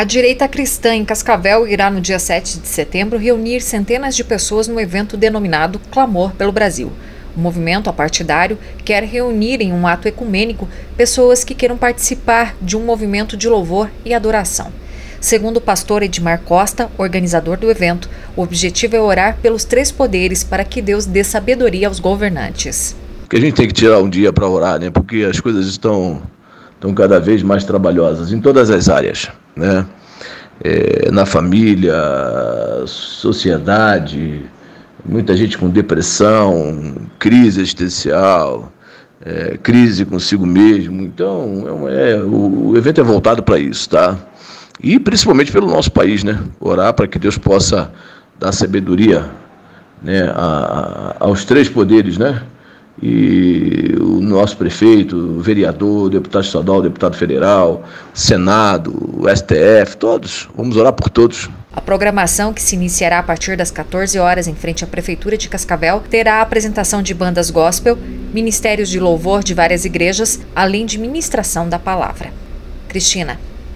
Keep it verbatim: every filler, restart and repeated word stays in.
A direita cristã em Cascavel irá, no dia sete de setembro, reunir centenas de pessoas no evento denominado Clamor pelo Brasil. O movimento apartidário quer reunir em um ato ecumênico pessoas que queiram participar de um movimento de louvor e adoração. Segundo o pastor Edmar Costa, organizador do evento, o objetivo é orar pelos três poderes para que Deus dê sabedoria aos governantes. Que a gente tem que tirar um dia para orar, né? Porque as coisas estão, estão cada vez mais trabalhosas em todas as áreas, né? É, na família, sociedade, muita gente com depressão, crise existencial, é, crise consigo mesmo. Então, é, o, o evento é voltado para isso, tá? E principalmente pelo nosso país, né? Orar para que Deus possa dar sabedoria, né, a, a, aos três poderes, né? E o nosso prefeito, o vereador, o deputado estadual, o deputado federal, Senado, o S T F, todos. Vamos orar por todos. A programação, que se iniciará a partir das quatorze horas em frente à Prefeitura de Cascavel, terá a apresentação de bandas gospel, ministérios de louvor de várias igrejas, além de ministração da palavra. Cristina.